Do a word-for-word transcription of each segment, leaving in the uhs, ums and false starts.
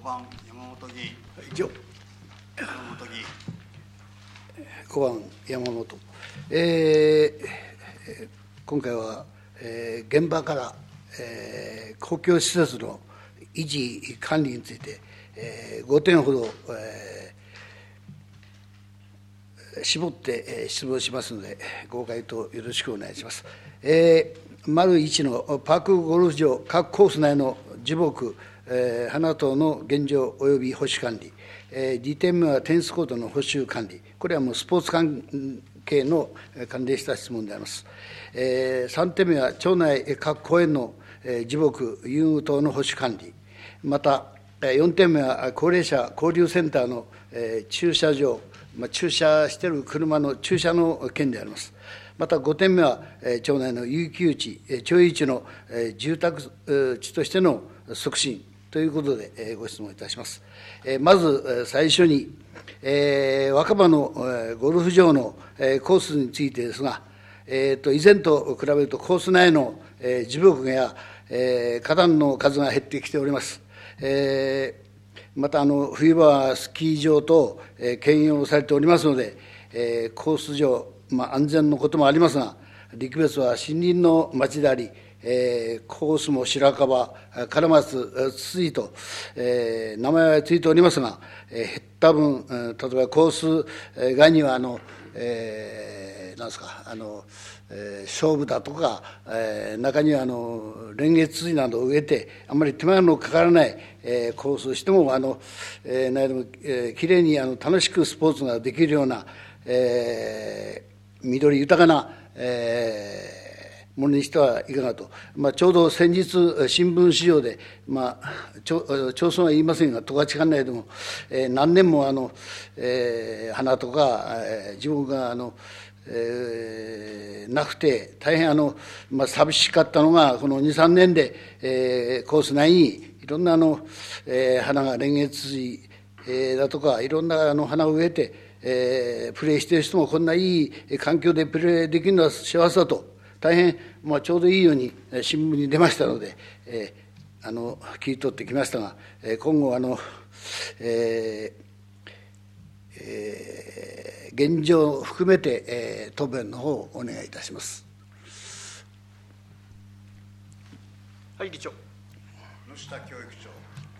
番山本議員。 以上。 山本議員。 ごばん山本。えー、今回は、えー、現場から、えー、公共施設の維持管理について、えー、ごてんほど、えー、絞って、えー、質問しますので、ご回答よろしくお願いします。えー、丸いちのパークゴルフ場各コース内の樹木、えー、花等の現状及び保守管理、えー、にてんめはテニスコートの補修管理、これはもうスポーツ関係の関連した質問であります。えー、さんてんめは町内各公園の樹木、遊具等の保守管理、またよんてんめは高齢者交流センターの駐車場、まあ、駐車している車の駐車の件であります。またごてんめは町内の遊休地、町有地の住宅地としての促進ということでご質問いたします。まず最初に、えー、若葉のゴルフ場のコースについてですが、えー、と以前と比べるとコース内の樹木や、えー、花壇の数が減ってきております。えー、またあの冬場はスキー場と、えー、兼用されておりますので、えー、コース上、まあ、安全のこともありますが、陸別は森林の町であり、えー、コースも白樺、カラマツ、ツツジと、えー、名前はついておりますが、えー、減った分、例えばコース外にはあの、えー、なんですか、あの、えー、勝負だとか、えー、中にはあのレンゲツツジなどを植えて、あんまり手間のかからない、えー、コースをしても、あの、えー、何でも、えー、きれいにあの楽しくスポーツができるような、えー、緑豊かな、えーものにしてはいかがと、まあ、ちょうど先日、新聞市場で、まあ、町町村は言いませんが、十勝管内でも、えー、何年もあの、えー、花とか、えー、樹木があの、えー、なくて、大変あの、まあ、寂しかったのが、このに、さんねんで、えー、コース内にいろんなあの、えー、花がレンゲツツジ、えー、だとか、いろんなあの花を植えて、えー、プレーしている人もこんないい環境でプレーできるのは幸せだと。大変、まあ、ちょうどいいように新聞に出ましたので、えー、あの聞い取ってきましたが、えー、今後あの、えーえー、現状を含めて、えー、答弁の方をお願いいたします。 はい、議長。 野下教育長。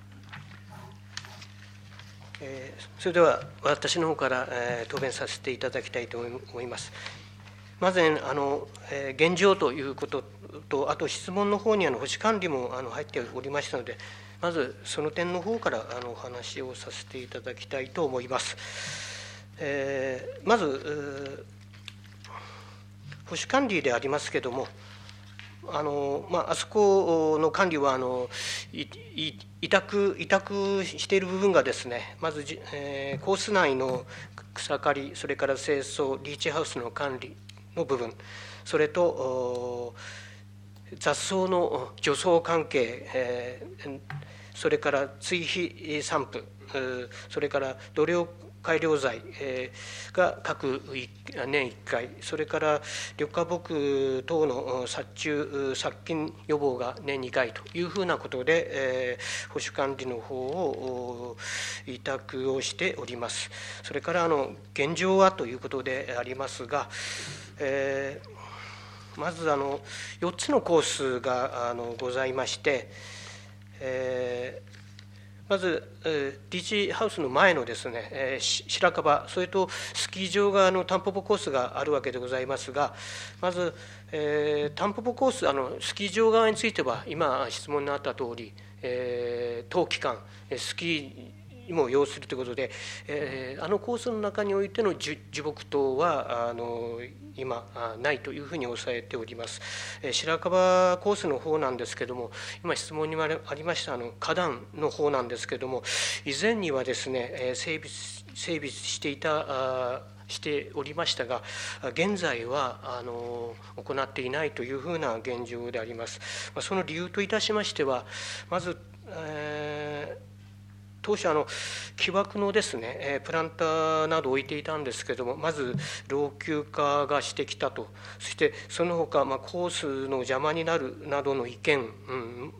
えー、それでは私の方から、えー、答弁させていただきたいと思います。まずあの、えー、現状ということと、あと質問の方にあの保守管理もあの入っておりましたので、まずその点の方からあのお話をさせていただきたいと思います。えー、まず、保守管理でありますけれども、あのまあ、あそこの管理はあのいい委託委託している部分がですね、まず、えー、コース内の草刈り、それから清掃、リーチハウスの管理の部分、それと雑草の除草関係、えー、それから追肥散布、それから土壌改良剤が各年いっかい、それから緑化木等の殺虫殺菌予防が年にかいというふうなことで、保守管理の方を委託をしております。それからあの現状はということでありますが、えー、まずあのよっつのコースがあのございまして、えーまず、リーチハウスの前のですね、白樺、それとスキー場側のタンポポコースがあるわけでございますが、まず、えー、タンポポコース、あのスキー場側については、今、質問にあったとおり、えー、冬期間、スキーも要するということで、えー、あのコースの中においての樹木等はあの今ないというふうに抑えております。白樺コースの方なんですけども、今質問にもありましたあの花壇の方なんですけども、以前にはですね整備整備していたしておりましたが、現在はあの行っていないというふうな現状であります。その理由といたしましては、まず、えー当初あの木枠のですねプランターなどを置いていたんですけれども、まず老朽化がしてきたと、そしてその他、まあ、コースの邪魔になるなどの意見、うん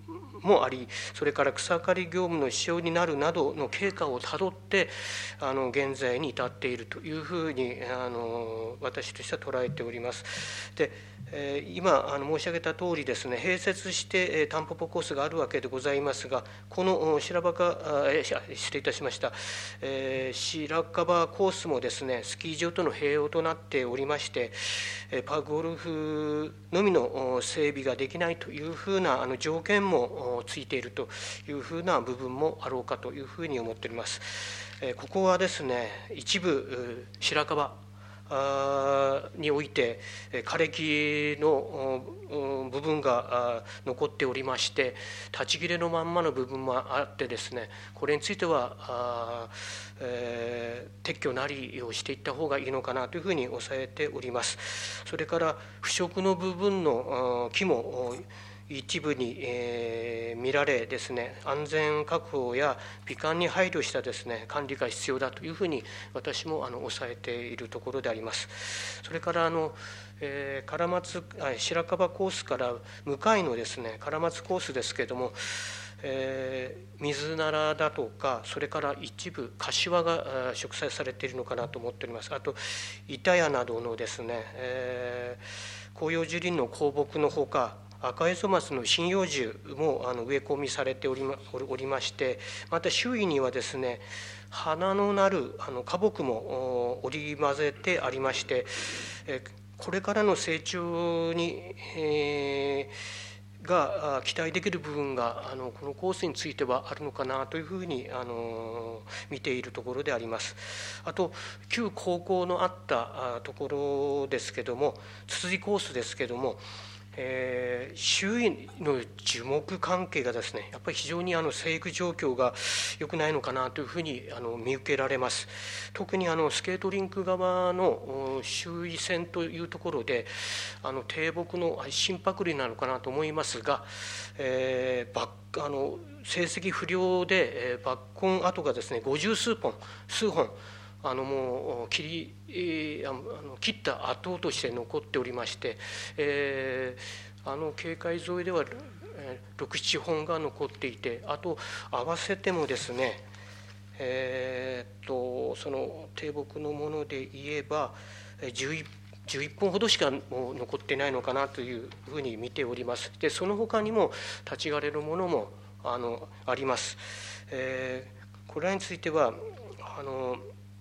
もあり、それから草刈り業務の支障になるなどの経過をたどってあの現在に至っているというふうにあの私としては捉えております。で今あの申し上げた通りですね、併設してタンポポコースがあるわけでございますが、この白樺失礼いたしました、えー、白樺コースもですね、スキー場との併用となっておりまして、パークゴルフのみの整備ができないというふうなあの条件もついているというふうな部分もあろうかというふうに思っております。ここはですね、一部白樺において枯れ木の部分が残っておりまして、立ち切れのまんまの部分もあってですね、これについては、えー、撤去なりをしていった方がいいのかなというふうに抑えております。それから腐食の部分の木も一部に、えー、見られですね、安全確保や美観に配慮したですね管理が必要だというふうに私もあの抑えているところであります。それからあの、えー、唐松白樺コースから向かいのですね唐松コースですけれども、えー、水ならだとか、それから一部柏が植栽されているのかなと思っております。あと板屋などのですね、えー、広葉樹林の高木のほか、赤エゾマスの針葉樹もあの植え込みされており ま, おりまして、また周囲にはですね花のなるあの花木も織り交ぜてありまして、これからの成長に、えー、が期待できる部分があのこのコースについてはあるのかなというふうにあの見ているところであります。あと旧高校のあったところですけども、つつじコースですけども、えー、周囲の樹木関係がですね、やっぱり非常にあの生育状況が良くないのかなというふうにあの見受けられます。特にあのスケートリンク側の周囲線というところで、あの低木の心拍類なのかなと思いますが、えー、バッあの成績不良で、えー、抜根跡がですね五十数本数本あのもう切り、えー、あの切った跡として残っておりまして、えー、あの境界沿いではろく、ななほんが残っていて、あと合わせてもですね、えー、っとその低木のもので言えばじゅういっぽんほどしかもう残ってないのかなというふうに見ております。でその他にも立ち枯れるものもあのあります。えー、これらについてはあの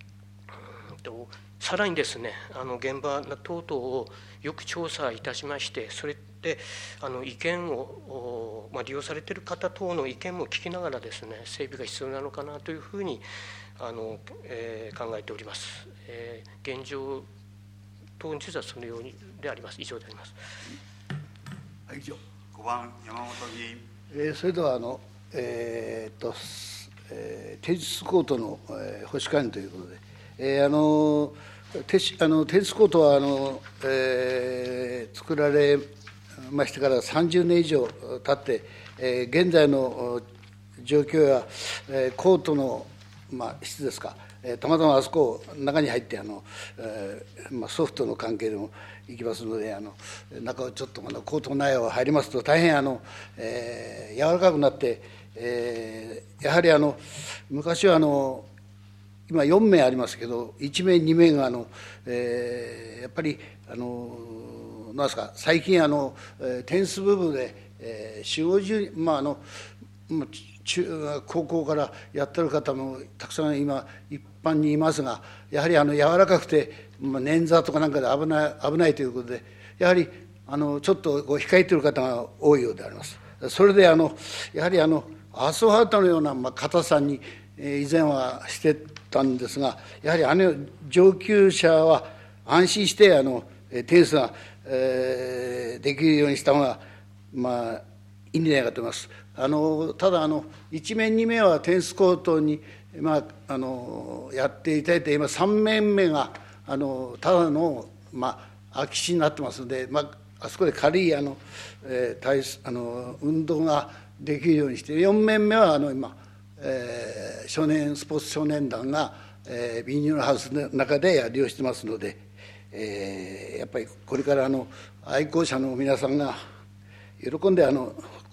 さらにですね、あの現場等々をよく調査いたしまして、それであの意見を、まあ、利用されている方等の意見も聞きながらですね、整備が必要なのかなというふうにあの、えー、考えております。えー、現状等についてはそのようにであります。以上であります。 はい、以上。 ごばん山本議員。 えー、それではあの、えー、っと、えー、テニスコートの、えー、保守管理ということで、えー、あのテあのテニスコートはあの、えー、作られましてからさんじゅうねん以上経って、えー、現在の状況や、えー、コートの、まあ、質ですか、えー、たまたまあそこ中に入ってあの、えーまあ、ソフトの関係でも行きますので、あの中をちょっとあのコート内を入りますと大変あの、えー、柔らかくなって、えー、やはりあの昔はあの今よんめいありますけど、いちめいにめいがあの、えー、やっぱりあのなんですか、最近あのテニス部分で、えー、よんじゅう、まああの中高校からやってる方もたくさん今一般にいますが、やはりあの柔らかくて、まあ、捻挫とかなんかで危ない危ないということで、やはりあのちょっとこう控えている方が多いようであります。それであのやはりあのアスファルトのような、まあ、硬さに、えー、以前はしてたんですが、やはりあの上級者は安心してあのテニスが、えー、できるようにした方がまあいいんじゃないかと思います。あのただあのいちめいにめいはテニスコートに、まあ、あのやっていただいて、今さんめんめがあのただの、まあ、空き地になってますので、まあ、あそこで軽いあの、えー、体あの運動ができるようにして、よんめんめはあの今、えー、少年スポーツ少年団が、えー、ビニールハウスの中で利用してますので、えー、やっぱりこれからあの愛好者の皆さんが喜んであの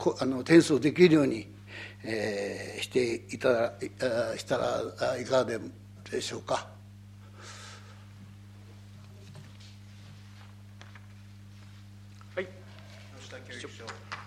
こあの転送できるように、えー、していただしたらいかがでしょうか。 はい、吉田教育長。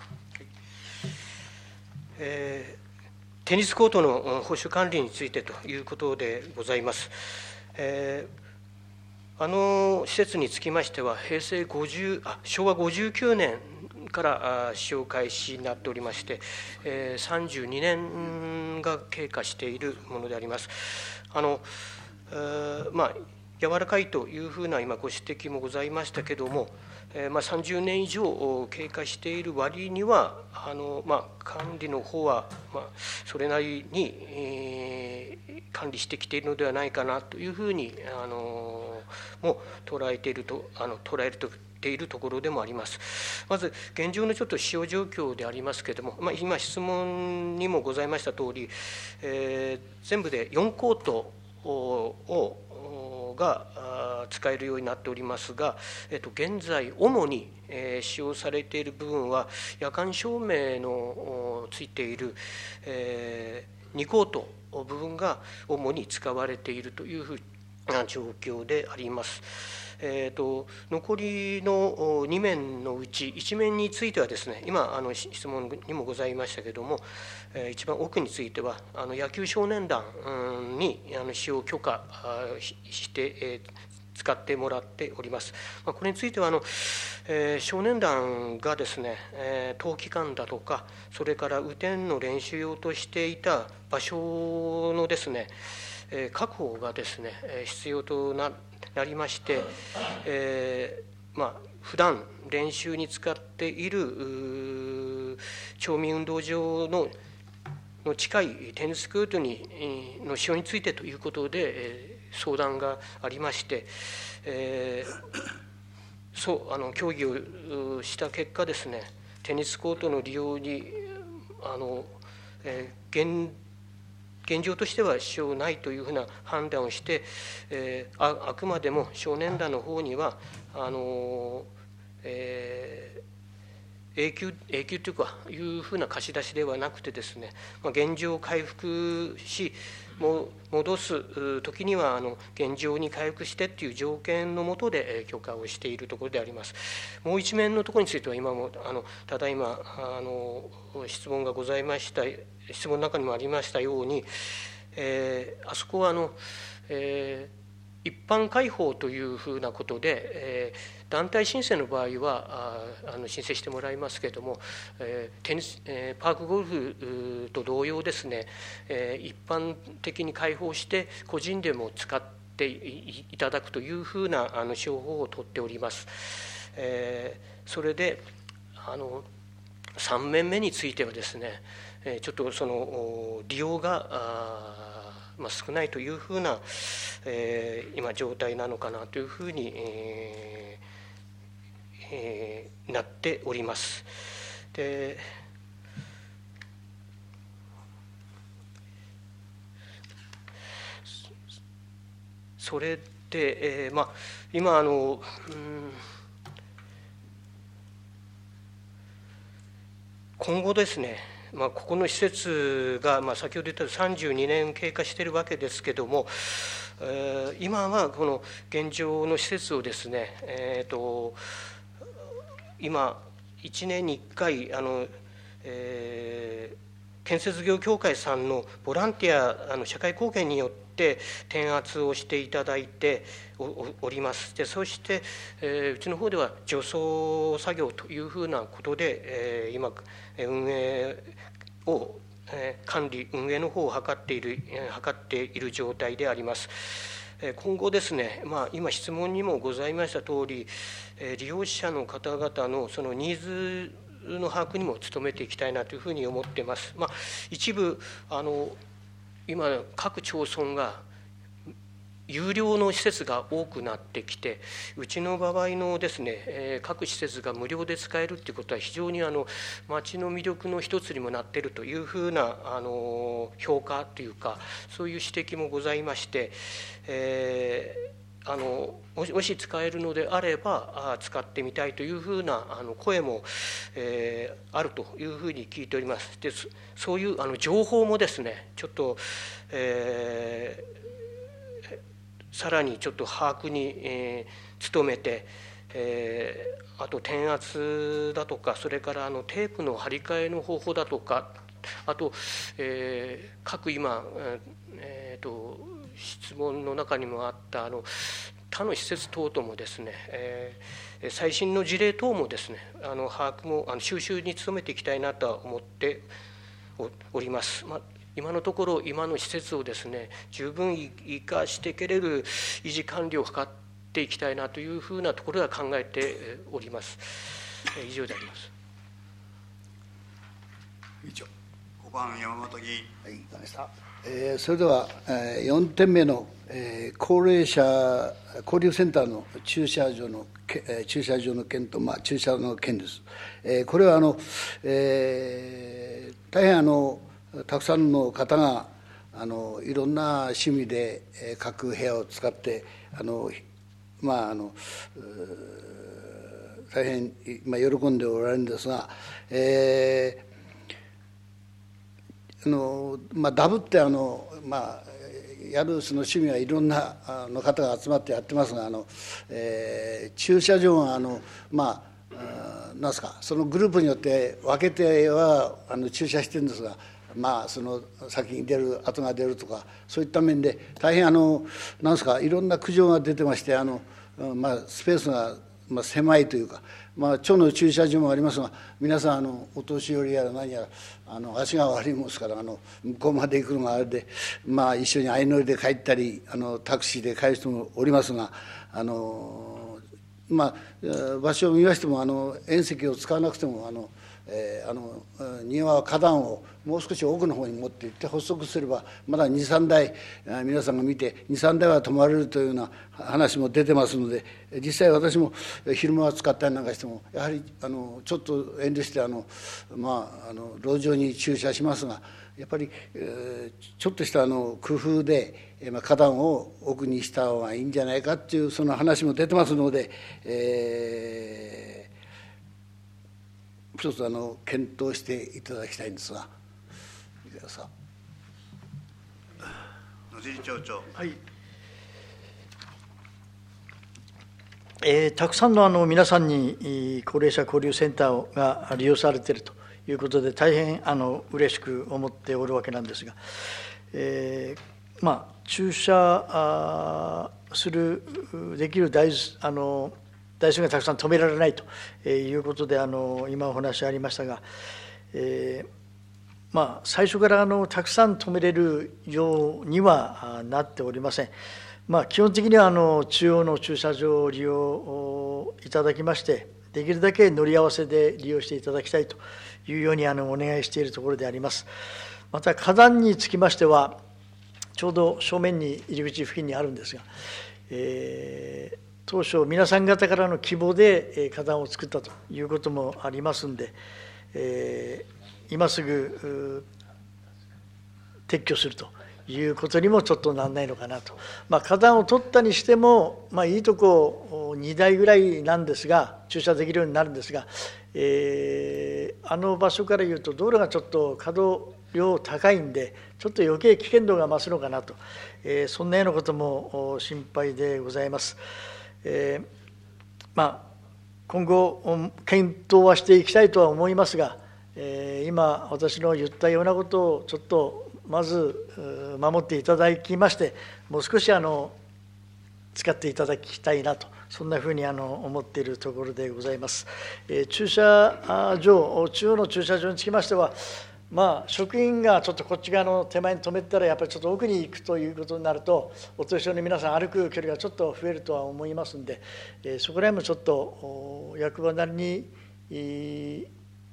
えーテニスコートの保守管理についてということでございます。えー、あの施設につきましては、平成ごじゅうあしょうわごじゅうきゅうねんから使用開始になっておりまして、えー、さんじゅうにねんが経過しているものであります。あの、えー、まあ柔らかいというふうな今ご指摘もございましたけども、えーまあ、さんじゅうねん以上経過している割にはあの、まあ、管理の方は、まあ、それなりに、えー、管理してきているのではないかなというふうにあのも捉えているとあの捉えているところでもあります。まず現状のちょっと使用状況でありますけれども、まあ、今質問にもございました通り、えー、全部でよんコートをが使えるようになっておりますが、えっと、現在主に使用されている部分は夜間照明のついているにコート部分が主に使われているというふうな状況であります。えー、と残りのに面のうちいち面についてはですね、今あの質問にもございましたけれども、えー、一番奥についてはあの野球少年団にあの使用許可して、えー、使ってもらっております。まあ、これについてはあの、えー、少年団がですね、えー、冬期間だとか、それから雨天の練習用としていた場所のですね、えー、確保がですね必要とななりまして、えー、まあ普段練習に使っている町民運動場のの近いテニスコートにの使用についてということで、えー、相談がありまして、えー、そうあの協議をした結果ですね、テニスコートの利用にあの、えー、現現状としては支障ないというふうな判断をして、えー、あ, あくまでも少年団の方にはあの、えー、永久永久というかいうふうな貸し出しではなくてですね、まあ、現状を回復しも戻す時にはあの現状に回復してという条件のもとで許可をしているところであります。もう一面のところについては今もあのただいまあの質問がございました質問の中にもありましたように、えー、あそこはあの、えー、一般開放というふうなことで、えー、団体申請の場合はああの申請してもらいますけれども、えーテニスえー、パークゴルフと同様ですね、えー、一般的に開放して個人でも使っていただくというふうなあの手法をとっております。えー、それであのさん面目についてはですね、ちょっとその利用がまあ少ないというふうな、えー、今状態なのかなというふうに、えーえー、なっております。でそれで、えーまあ、今あの、うん今後ですね、まあ、ここの施設が、まあ、先ほど言ったさんじゅうにねん経過しているわけですけれども、えー、今はこの現状の施設をですね、えー、と今いちねんにいっかいあの、えー、建設業協会さんのボランティアあの社会貢献によって転圧をしていただいて お, おります。でそして、えー、うちの方では除草作業というふうなことで、えー、今運営を、えー、管理運営の方を図っている、えー、図っている状態であります。今後ですね、まあ、今質問にもございました通り、利用者の方々のそのニーズの把握にも努めていきたいなというふうに思っています。まあ、一部あの今各町村が有料の施設が多くなってきて、うちの場合のですね、各施設が無料で使えるということは非常にあの町の魅力の一つにもなっているというふうなあの評価というか、そういう指摘もございまして、えーあのもし使えるのであれば使ってみたいというふうなあの声も、えー、あるというふうに聞いております。でそういうあの情報もですねちょっと、えー、さらにちょっと把握に、えー、努めて、えー、あと転圧だとかそれからあのテープの張り替えの方法だとかあと、えー、各今、えー、と質問の中にもあったあの他の施設等々もですね、えー、最新の事例等もですねあの把握もあの収集に努めていきたいなとは思っております。まあ、今のところ今の施設をですね十分生かしていけれる維持管理を図っていきたいなというふうなところは考えております。以上であります。 以上。ごばん山本議員。 はい、わかりました。えー、それでは、えー、よんてんめの、えー、高齢者交流センターの駐車場の、えー、駐車場の件と、まあ、駐車の件です。えー、これはあの、えー、大変あのたくさんの方があのいろんな趣味で、えー、各部屋を使ってあの、まああの大変、まあ、喜んでおられるんですが、えーあのまあ、ダブってあの、まあ、やるその趣味はいろんなあの方が集まってやってますがあの、えー、駐車場はあの、まあ、なんですかそのグループによって分けてはあの駐車してるんですが、まあ、その先に出る後が出るとかそういった面で大変あのなんですかいろんな苦情が出てましてあの、まあ、スペースが、まあ、狭いというか。まあ、町の駐車場もありますが皆さんあのお年寄りやら何やらあの足が悪いもんですからあの向こうまで行くのがあれで、まあ、一緒に相乗りで帰ったりあのタクシーで帰る人もおりますがあの、まあ、場所を見ましてもあの縁石を使わなくてもあの、えー、あの庭は花壇をもう少し奥の方に持っていって発足すればまだにさんだい皆さんが見てにさんだいは泊まれるというような話も出てますので実際私も昼間は使ったりなんかしてもやはりあのちょっと遠慮してあの、まあ、あの路上に駐車しますがやっぱり、えー、ちょっとしたあの工夫で、えーまあ、花壇を奥にした方がいいんじゃないかっていうその話も出てますので、えー、一つあの検討していただきたいんですが。 野尻町長。 はい。えー、たくさんのあの皆さんに高齢者交流センターが利用されているということで大変あの嬉しく思っておるわけなんですが、えー、まあ駐車するできる台数あの台数がたくさん止められないということであの今お話ありましたが、えーまあ、最初からあのたくさん止めれるようにはなっておりません。まあ、基本的にはあの中央の駐車場を利用いただきまして、できるだけ乗り合わせで利用していただきたいというようにあのお願いしているところであります。また、花壇につきましては、ちょうど正面に入り口付近にあるんですが、えー、当初、皆さん方からの希望で花壇を作ったということもありますんで、えー今すぐ撤去するということにもちょっとなんないのかなと、まあ、花壇を取ったにしても、まあ、いいとこにだいぐらいなんですが、駐車できるようになるんですが、えー、あの場所からいうと、道路がちょっと稼働量高いんで、ちょっと余計危険度が増すのかなと、えー、そんなようなことも心配でございます。えーまあ、今後、検討はしていきたいとは思いますが、今、私の言ったようなことをちょっとまず守っていただきまして、もう少しあの使っていただきたいなと、そんなふうにあの思っているところでございます。駐車場、中央の駐車場につきましては、まあ、職員がちょっとこっち側の手前に止めたら、やっぱりちょっと奥に行くということになると、お年寄りの皆さん、歩く距離がちょっと増えるとは思いますので、そこら辺もちょっと役場なりに、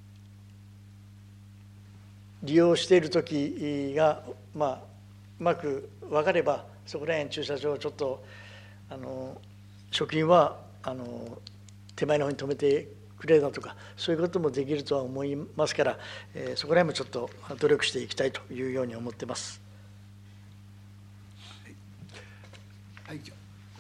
利用しているときが、まあ、うまく分かれば、そこら辺駐車場をちょっとあの職員はあの手前の方に止めてくれだとか、そういうこともできるとは思いますから、えー、そこら辺もちょっと努力していきたいというように思っています。 はい、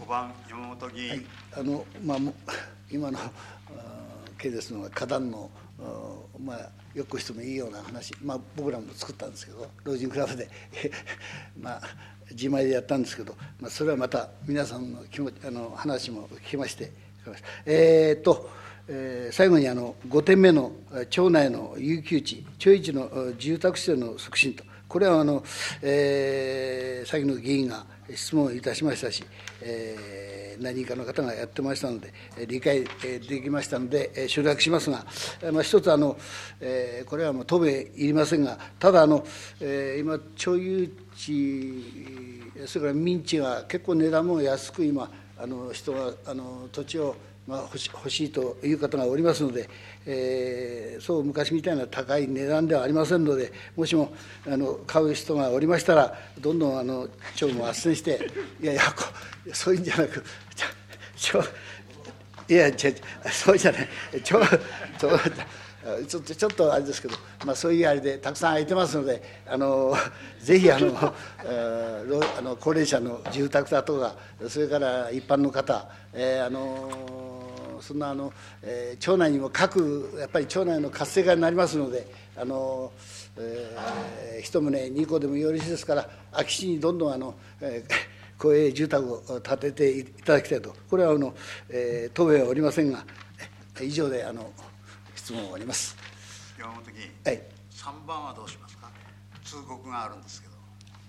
ごばん山本議員、はい、 あのまあ、今の件ですのは花壇の、まあ、よくしてもいいような話、まあ、僕らも作ったんですけど、老人クラブでまあ自前でやったんですけど、まあ、それはまた皆さんの気持ちあの話も聞きまして、えー、っと、えー、最後にあのごてんめの町内の有給地、町一の住宅施設の促進と、これはあの、えー、先の議員が質問いたしましたし、えー、何人かの方がやってましたので、理解できましたので、省略しますが、まあ、一つあの、えー、これはもう答弁いりませんが、ただあの、えー、今、町有地、それから民地が結構値段も安く今、あの人があの土地をまあ、欲し欲しいという方がおりますので、えー、そう昔みたいな高い値段ではありませんので、もしもあの買う人がおりましたら、どんどんあの町も斡旋して、いやいや、こそういうんじゃなく、ちょいや、ちょそうじゃない、ちょちょちょっとちょっとあれですけど、まあ、そういうあれでたくさん空いてますので、あのぜひあの、えー、あの高齢者の住宅だとか、それから一般の方、えー、あのそんなあの、えー、町内にも各やっぱり町内の活性化になりますので、あの、えー、一棟二戸でもよろしいですから、空き地にどんどんあの、えー、公営住宅を建てていただきたいと、これはあの、えー、答弁はおりませんが、以上であの質問を終わります。 山本議員、 はい、 さんばんはどうしますか。通告があるんですけど。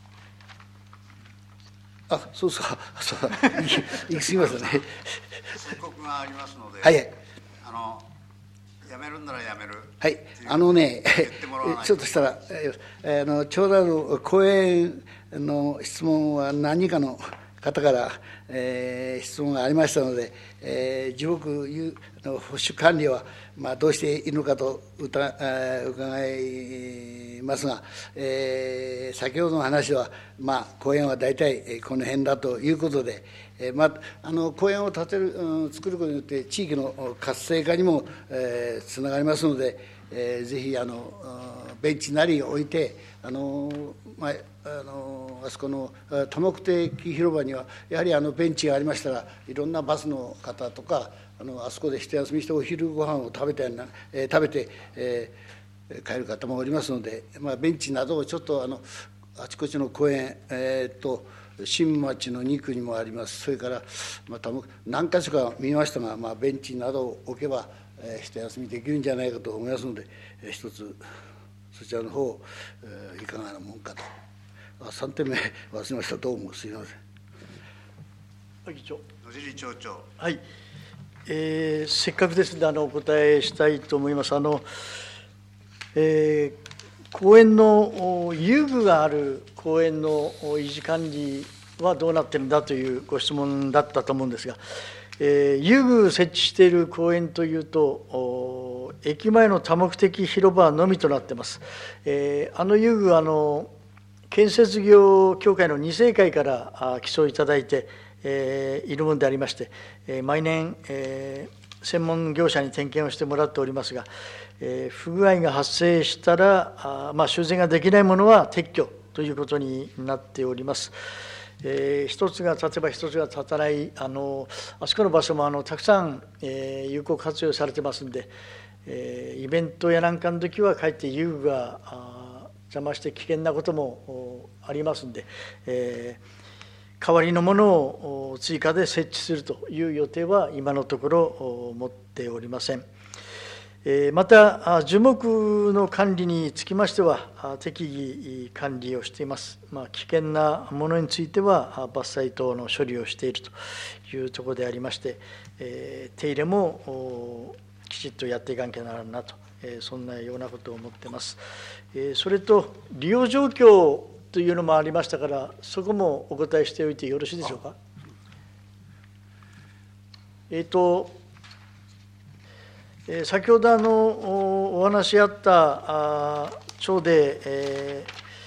あ、そうですか、そう行き過ぎますよね。 通告がありますので、 はい、 あのやめるんならやめる。 はい、あのね、ちょっとしたら、えー、あの町内の講演の質問は何人かの方から、えー、質問がありましたので、えー、自木の保守管理は、まあ、どうしているのかと伺いますが、えー、先ほどの話は、まあ、公園は大体この辺だということで、えーまあ、あの公園を建てる、うん、作ることによって地域の活性化にも、えー、つながりますので、えー、ぜひあのベンチなりを置いて、あの、まあ、あのあそこの多目的広場にはやはりあのベンチがありましたら、いろんなバスの方とか、あのあそこで一休みしてお昼ご飯を食べたりな、えー、食べて、えー、帰る方もおりますので、まあ、ベンチなどをちょっとあのあちこちの公園、えー、と新町のに区にもあります。それから、まあ、何か所か見ましたが、まあ、ベンチなどを置けば、えー、一休みできるんじゃないかと思いますので、えー、一つそちらの方、えー、いかがなもんかと。あ、さんてんめ忘れました。どうもすみません。 議長。 野尻町長。 はい、えー、せっかくですのであのお答えしたいと思います。あの、えー、公園の遊具がある公園の維持管理はどうなってるんだというご質問だったと思うんですが、えー、遊具設置している公園というと、駅前の多目的広場のみとなっています。えー、あの遊具あの建設業協会の二世会から寄贈いただいて、えー、いるものでありまして、えー、毎年、えー、専門業者に点検をしてもらっておりますが、えー、不具合が発生したら、あ、まあ、修繕ができないものは撤去ということになっております。えー、一つが立てば一つが立たない、あのあそこの場所もあのたくさん、えー、有効活用されてますんで、えー、イベントやなんかの時はかえって遊具が邪魔して危険なこともありますんで、えー、代わりのものを追加で設置するという予定は今のところ持っておりません。また、樹木の管理につきましては、適宜管理をしています。まあ、危険なものについては、伐採等の処理をしているというところでありまして、手入れもきちっとやっていかなきゃならんなと、そんなようなことを思っています。それと、利用状況というのもありましたから、そこもお答えしておいてよろしいでしょうか。えっと先ほどあのお話あった町で、え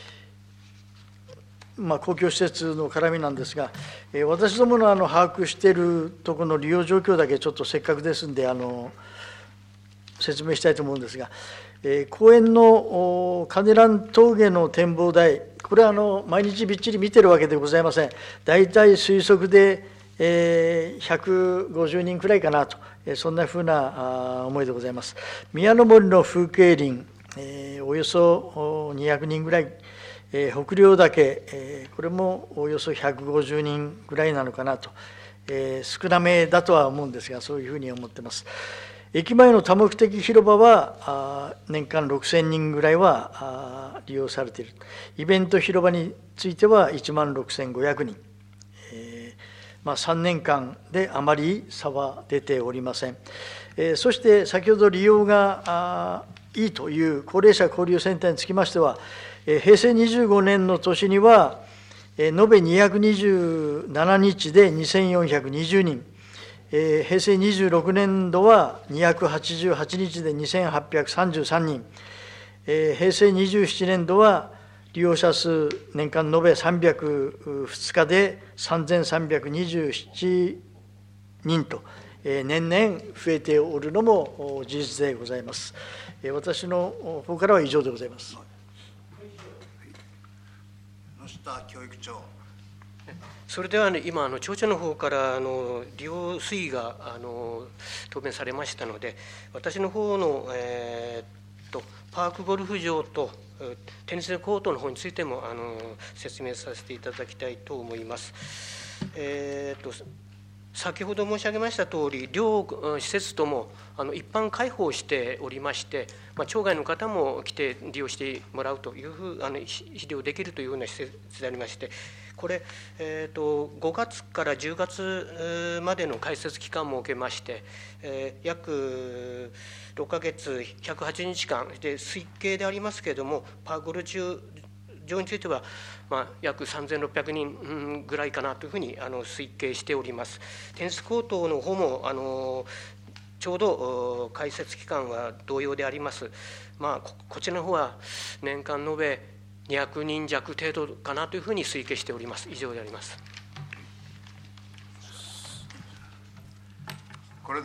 ーまあ、公共施設の絡みなんですが、私どものあの把握しているところの利用状況だけちょっとせっかくですんであの説明したいと思うんですが、えー、公園のカネラン峠の展望台、これはあの毎日びっちり見てるわけでございません。大体推測でえー、ひゃくごじゅうにんくらいかなと、そんなふうな思いでございます。宮の森の風景林、えー、およそにひゃくにんぐらい、えー、北陵岳、えー、これもおよそひゃくごじゅうにんぐらいなのかなと、えー、少なめだとは思うんですが、そういうふうに思っています。駅前の多目的広場は年間ろくせんにんぐらいは利用されている。イベント広場についてはいちまんろくせんごひゃくにん、えーまあ、さんねんかんであまり差は出ておりません。えー、そして先ほど利用がいいという高齢者交流センターにつきましては、えー、へいせいにじゅうごねんの年には、えー、延べにひゃくにじゅうななにちでにせんよんひゃくにじゅうにん、えー、へいせいにじゅうろくねんどはにひゃくはちじゅうはちにちでにせんはっぴゃくさんじゅうさんにん、えー、へいせいにじゅうななねんどは利用者数年間延べさんびゃくふつかでさんぜんさんびゃくにじゅうななにんと、えー、年々増えておるのも事実でございます。えー、私の方からは以上でございます。 野下教育長。 それでは、ね、今、あの町長の方からあの利用推移があの答弁されましたので、私の方の、えー、とパークゴルフ場とテニスコートの方についてもあの説明させていただきたいと思います。えー、と先ほど申し上げましたとおり、両施設ともあの一般開放しておりまして、まあ、町外の方も来て利用してもらうというふうあの利用できるというような施設でありまして、これ、えー、とごがつからじゅうがつまでの開設期間を設けまして、えー、約ろっかげつひゃくはちにちかんで推計でありますけれども、パーゴル場については、まあ、約さんぜんろっぴゃくにんぐらいかなというふうにあの推計しております。テニスコートの方もあのちょうど開設期間は同様であります。まあ、こ, こちらの方は年間延べにひゃくにんじゃく程度かなというふうに推計しております。以上であります。